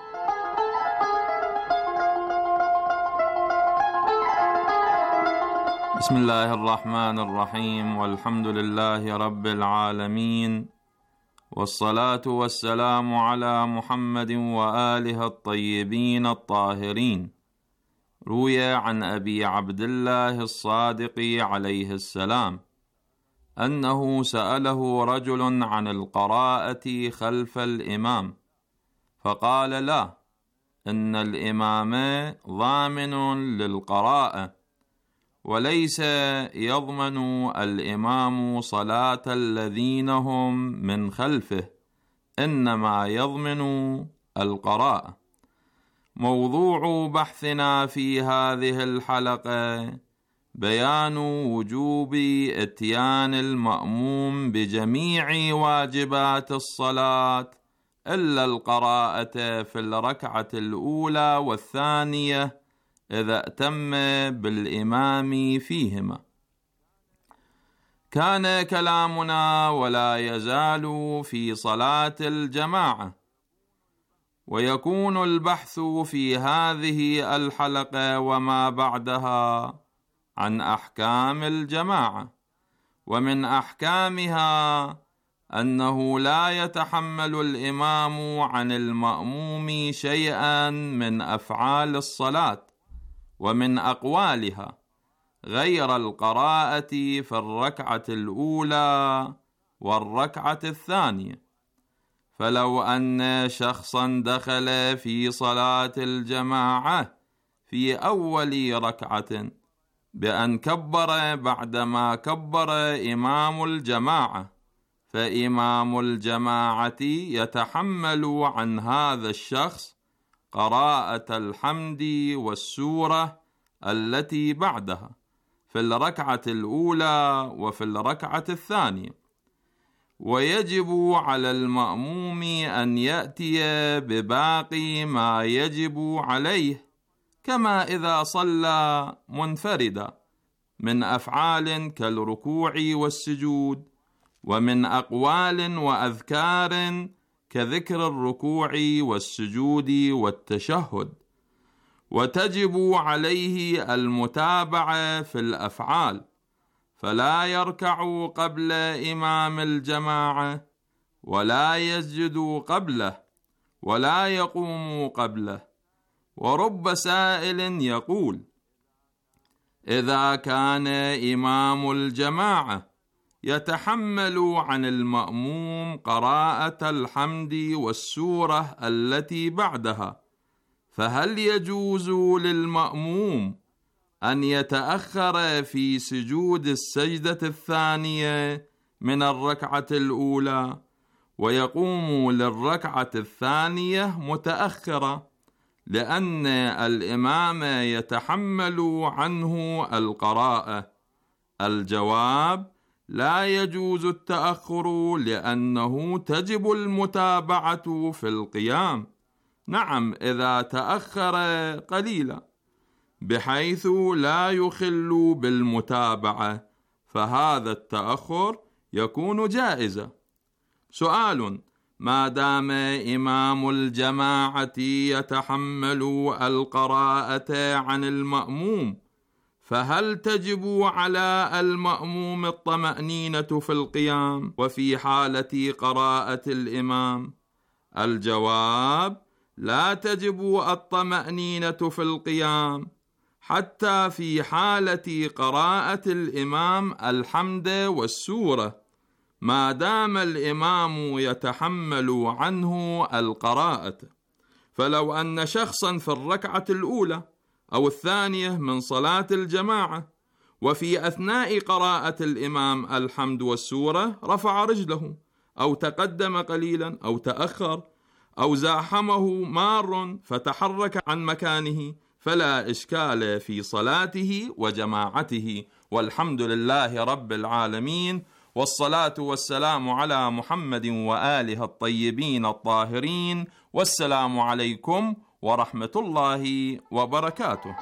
بسم الله الرحمن الرحيم، والحمد لله رب العالمين، والصلاة والسلام على محمد وآله الطيبين الطاهرين. روي عن أبي عبد الله الصادق عليه السلام أنه سأله رجل عن القراءة خلف الإمام فقال: لا، إن الإمام ضامن للقراءة، وليس يضمن الإمام صلاة الذين هم من خلفه، إنما يضمن القراءة. موضوع بحثنا في هذه الحلقة بيان وجوب إتيان المأموم بجميع واجبات الصلاة إلا القراءة في الركعة الأولى والثانية إذا أتم بالإمام فيهما. كان كلامنا ولا يزال في صلاة الجماعة، ويكون البحث في هذه الحلقة وما بعدها عن أحكام الجماعة، ومن أحكامها أنه لا يتحمل الإمام عن المأموم شيئا من أفعال الصلاة ومن أقوالها غير القراءة في الركعة الأولى والركعة الثانية. فلو أن شخصا دخل في صلاة الجماعة في أول ركعة بأن كبر بعدما كبر إمام الجماعة، فإمام الجماعة يتحمل عن هذا الشخص قراءة الحمد والسورة التي بعدها في الركعة الأولى وفي الركعة الثانية، ويجب على المأموم أن يأتي بباقي ما يجب عليه كما إذا صلى منفردا من أفعال كالركوع والسجود، ومن أقوال وأذكار كذكر الركوع والسجود والتشهد. وتجب عليه المتابعة في الأفعال، فلا يركع قبل إمام الجماعة، ولا يسجد قبله، ولا يقوم قبله. ورب سائل يقول: إذا كان إمام الجماعة يتحمل عن المأموم قراءة الحمد والسورة التي بعدها، فهل يجوز للمأموم أن يتأخر في سجود السجدة الثانية من الركعة الأولى ويقوم للركعة الثانية متأخرة لأن الإمام يتحمل عنه القراءة؟ الجواب: لا يجوز التأخر، لأنه تجب المتابعة في القيام. نعم، إذا تأخر قليلا بحيث لا يخل بالمتابعة فهذا التأخر يكون جائزا. سؤال: ما دام إمام الجماعة يتحمل القراءة عن المأموم، فهل تجب على المأموم الطمأنينة في القيام وفي حالة قراءة الإمام؟ الجواب: لا تجب الطمأنينة في القيام حتى في حالة قراءة الإمام الحمد والسورة، ما دام الإمام يتحمل عنه القراءة. فلو أن شخصا في الركعة الأولى أو الثانية من صلاة الجماعة وفي أثناء قراءة الإمام الحمد والسورة رفع رجله أو تقدم قليلا أو تأخر أو زاحمه مار فتحرك عن مكانه، فلا إشكال في صلاته وجماعته. والحمد لله رب العالمين، والصلاة والسلام على محمد وآله الطيبين الطاهرين، والسلام عليكم ورحمة الله وبركاته.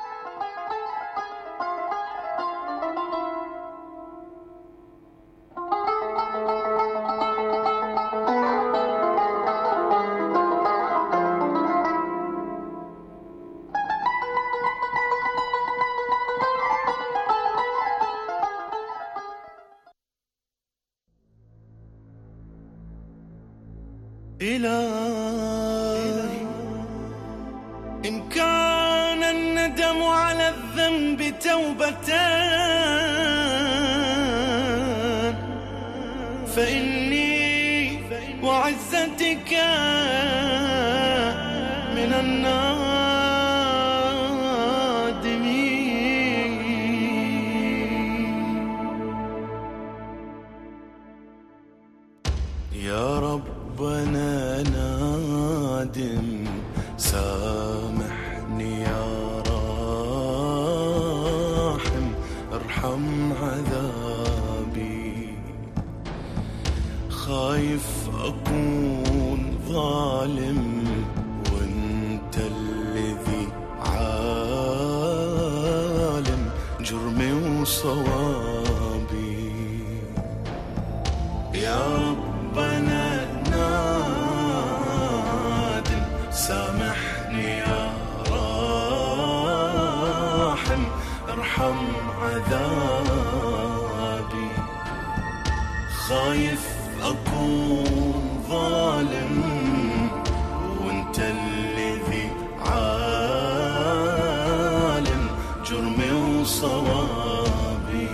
إلهي إن كان الندم على الذنب توبتان فإني وعزتك من النار يا ربنا نادم سامحني يا راحم ارحم عذابي، خايف أكون ظالم وانت الذي عالم جرمي وصوابي. يا ربنا نادم سامحني يا راحم ارحم عذابي، خايف أكون ظالم وانت الذي عالم جرمي وصوابي.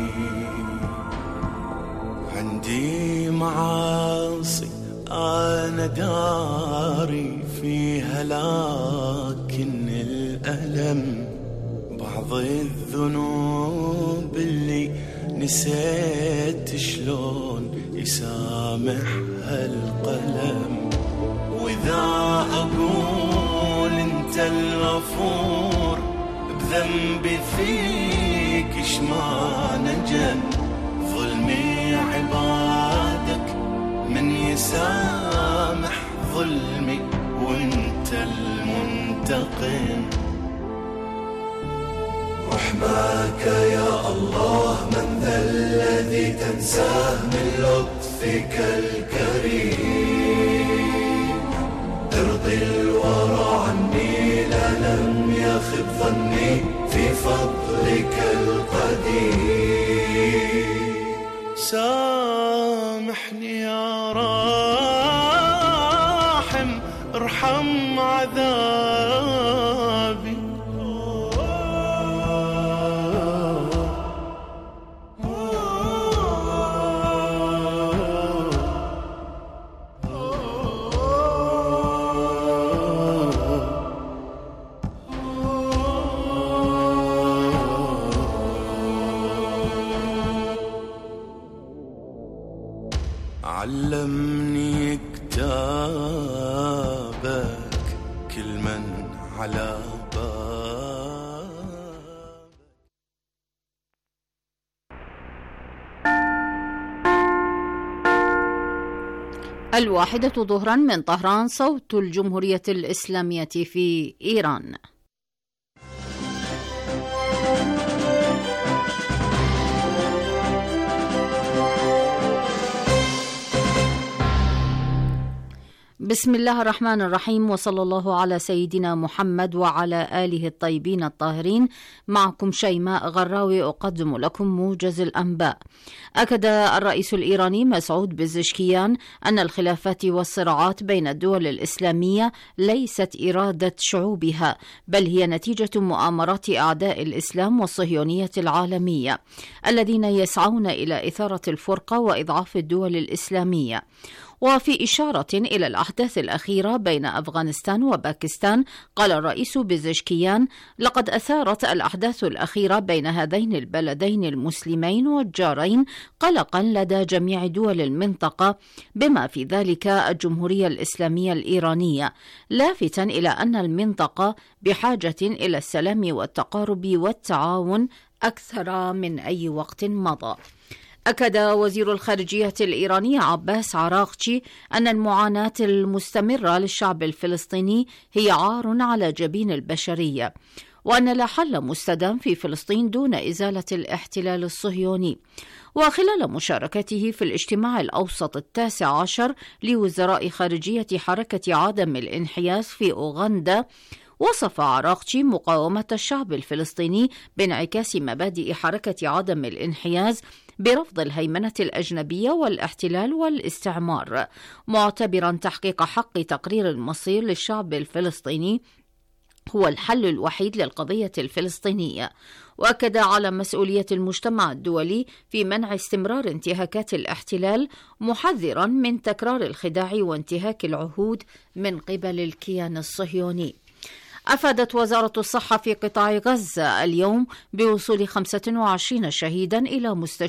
عندي معاصي أنا داري فيها لكن الألم بعض الذنوب اللي نسيت شلون يسامحها القلم. وإذا أقول أنت الغفور بذنبي فيك إيش ما نجم، ظلمي عبادك من يسامح ظلمي وأنت المنتقم. رحمك يا الله من ذا الذي تنساه من لطفك الكريم، ارضي الورى عني لا لم يخب ظني في فضلك القديم. سامحني يا راحم ارحم عذابي، علمني كتابك كل من على باب. الواحدة ظهرا من طهران، صوت الجمهورية الإسلامية في إيران. بسم الله الرحمن الرحيم، وصلى الله على سيدنا محمد وعلى آله الطيبين الطاهرين. معكم شيماء غراوي أقدم لكم موجز الأنباء. أكد الرئيس الإيراني مسعود بزشكيان أن الخلافات والصراعات بين الدول الإسلامية ليست إرادة شعوبها، بل هي نتيجة مؤامرات أعداء الإسلام والصهيونية العالمية الذين يسعون إلى إثارة الفرقة وإضعاف الدول الإسلامية. وفي إشارة إلى الأحداث الأخيرة بين أفغانستان وباكستان، قال الرئيس بزشكيان: لقد أثارت الأحداث الأخيرة بين هذين البلدين المسلمين والجارين قلقا لدى جميع دول المنطقة بما في ذلك الجمهورية الإسلامية الإيرانية، لافتا إلى أن المنطقة بحاجة إلى السلام والتقارب والتعاون أكثر من أي وقت مضى. أكد وزير الخارجية الإيراني عباس عراقچي أن المعاناة المستمرة للشعب الفلسطيني هي عار على جبين البشرية، وأن لا حل مستدام في فلسطين دون إزالة الاحتلال الصهيوني. وخلال مشاركته في الاجتماع الأوسط التاسع عشر لوزراء خارجية حركة عدم الانحياز في أوغندا، وصف عراقچي مقاومة الشعب الفلسطيني بانعكاس مبادئ حركة عدم الانحياز برفض الهيمنة الأجنبية والاحتلال والاستعمار، معتبرا تحقيق حق تقرير المصير للشعب الفلسطيني هو الحل الوحيد للقضية الفلسطينية. وأكد على مسؤولية المجتمع الدولي في منع استمرار انتهاكات الاحتلال، محذرا من تكرار الخداع وانتهاك العهود من قبل الكيان الصهيوني. أفادت وزارة الصحة في قطاع غزة اليوم بوصول خمسة وعشرين شهيدا إلى مستشفى